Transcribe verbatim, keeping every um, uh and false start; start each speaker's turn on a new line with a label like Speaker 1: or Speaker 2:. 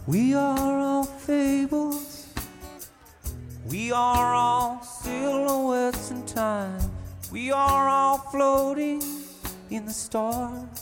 Speaker 1: We are all fables. We are all silhouettes in time. We are all floating in the stars.